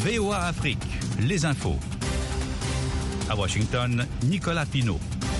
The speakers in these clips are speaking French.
VOA Afrique, les infos. À Washington, Nicolas Pinault.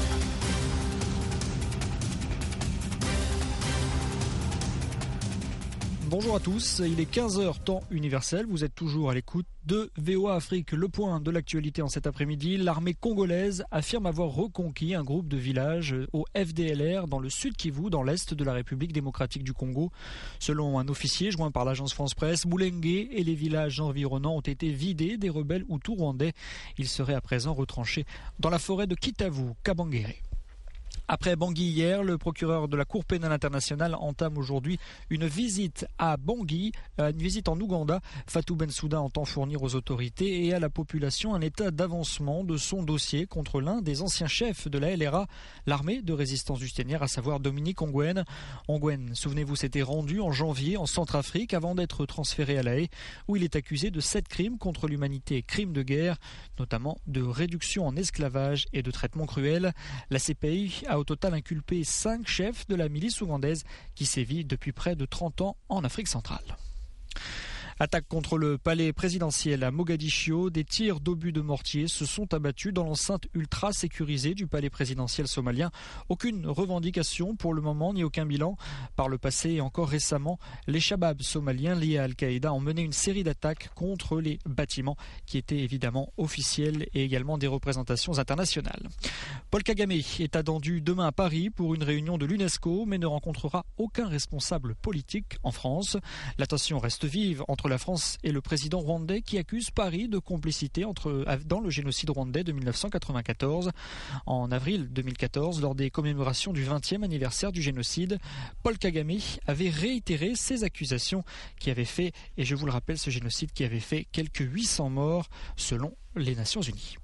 Bonjour à tous, il est 15h temps universel, vous êtes toujours à l'écoute de VOA Afrique. Le point de l'actualité en cet après-midi, l'armée congolaise affirme avoir reconquis un groupe de villages au FDLR dans le sud Kivu, dans l'est de la République démocratique du Congo. Selon un officier joint par l'agence France-Presse, Mulenge et les villages environnants ont été vidés des rebelles hutus rwandais. Ils seraient à présent retranchés dans la forêt de Kitavu, Kabangere. Après Bangui hier, le procureur de la Cour pénale internationale entame aujourd'hui une visite à Bangui, une visite en Ouganda. Fatou Bensouda entend fournir aux autorités et à la population un état d'avancement de son dossier contre l'un des anciens chefs de la LRA, l'armée de résistance justinière, à savoir Dominique Ongwen. Ongwen, souvenez-vous, s'était rendu en janvier en Centrafrique avant d'être transféré à La Haye, où il est accusé de 7 crimes contre l'humanité et crimes de guerre, notamment de réduction en esclavage et de traitement cruel. La CPI a au total inculpé 5 chefs de la milice ougandaise qui sévit depuis près de 30 ans en Afrique centrale. Attaque contre le palais présidentiel à Mogadiscio. Des tirs d'obus de mortier se sont abattus dans l'enceinte ultra sécurisée du palais présidentiel somalien. Aucune revendication pour le moment ni aucun bilan. Par le passé et encore récemment, les Shabab somaliens liés à Al-Qaïda ont mené une série d'attaques contre les bâtiments qui étaient évidemment officiels et également des représentations internationales. Paul Kagame est attendu demain à Paris pour une réunion de l'UNESCO mais ne rencontrera aucun responsable politique en France. La tension reste vive entre la France et le président rwandais qui accuse Paris de complicité dans le génocide rwandais de 1994. En avril 2014, lors des commémorations du 20e anniversaire du génocide, Paul Kagame avait réitéré ces accusations qui avaient fait, et je vous le rappelle, ce génocide qui avait fait quelques 800 morts selon les Nations Unies.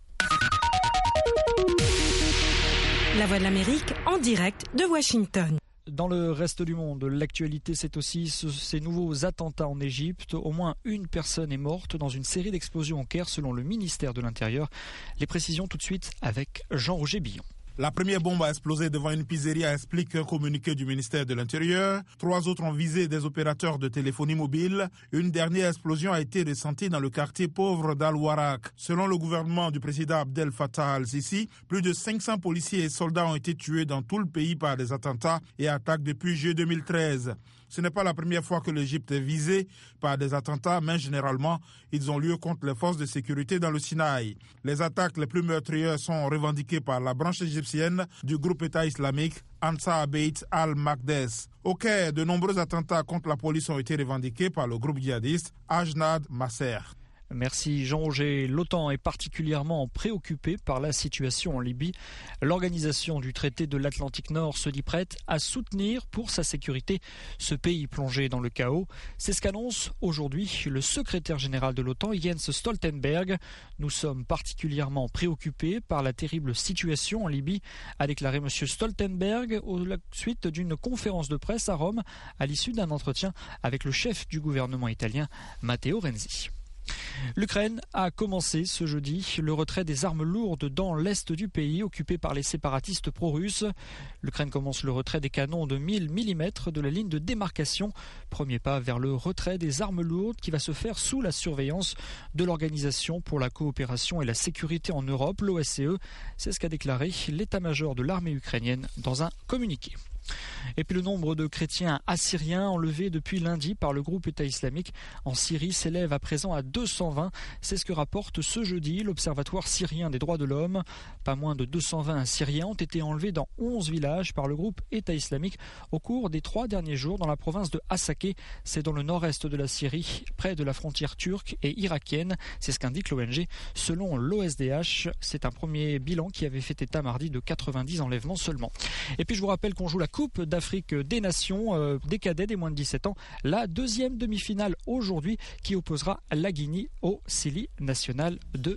La Voix de l'Amérique en direct de Washington. Dans le reste du monde, l'actualité, c'est aussi ces nouveaux attentats en Égypte. Au moins une personne est morte dans une série d'explosions au Caire, selon le ministère de l'Intérieur. Les précisions tout de suite avec Jean-Roger Billon. La première bombe a explosé devant une pizzeria, explique un communiqué du ministère de l'Intérieur. 3 autres ont visé des opérateurs de téléphonie mobile. Une dernière explosion a été ressentie dans le quartier pauvre d'Al-Warak. Selon le gouvernement du président Abdel Fattah al-Sisi, plus de 500 policiers et soldats ont été tués dans tout le pays par des attentats et attaques depuis juillet 2013. Ce n'est pas la première fois que l'Égypte est visée par des attentats, mais généralement, ils ont lieu contre les forces de sécurité dans le Sinaï. Les attaques les plus meurtrières sont revendiquées par la branche égyptienne du groupe État islamique Ansar Beit al-Maqdess. Au Caire, de nombreux attentats contre la police ont été revendiqués par le groupe djihadiste Ajnad Masser. Merci Jean-Roger. L'OTAN est particulièrement préoccupée par la situation en Libye. L'organisation du traité de l'Atlantique Nord se dit prête à soutenir pour sa sécurité ce pays plongé dans le chaos. C'est ce qu'annonce aujourd'hui le secrétaire général de l'OTAN, Jens Stoltenberg. Nous sommes particulièrement préoccupés par la terrible situation en Libye, a déclaré M. Stoltenberg à la suite d'une conférence de presse à Rome à l'issue d'un entretien avec le chef du gouvernement italien, Matteo Renzi. L'Ukraine a commencé ce jeudi le retrait des armes lourdes dans l'est du pays occupé par les séparatistes pro-russes. L'Ukraine commence le retrait des canons de 1000 mm de la ligne de démarcation. Premier pas vers le retrait des armes lourdes qui va se faire sous la surveillance de l'Organisation pour la coopération et la sécurité en Europe, l'OSCE. C'est ce qu'a déclaré l'état-major de l'armée ukrainienne dans un communiqué. Et puis le nombre de chrétiens assyriens enlevés depuis lundi par le groupe État islamique en Syrie s'élève à présent à 220. C'est ce que rapporte ce jeudi l'Observatoire syrien des droits de l'homme. Pas moins de 220 Assyriens ont été enlevés dans 11 villages par le groupe État islamique au cours des 3 derniers jours dans la province de Hasakeh. C'est dans le nord-est de la Syrie, près de la frontière turque et irakienne. C'est ce qu'indique l'ONG. Selon l'OSDH, c'est un premier bilan qui avait fait état mardi de 90 enlèvements seulement. Et puis je vous rappelle qu'on joue la Coupe d'Afrique des Nations des cadets des moins de 17 ans. La deuxième demi-finale aujourd'hui qui opposera la Guinée au Sili national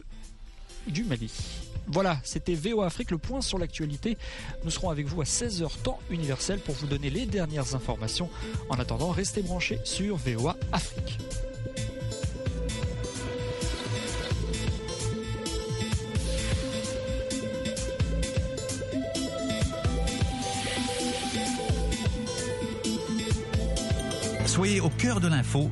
du Mali. Voilà, c'était VOA Afrique, le point sur l'actualité. Nous serons avec vous à 16h temps universel pour vous donner les dernières informations. En attendant, restez branchés sur VOA Afrique. Soyez au cœur de l'info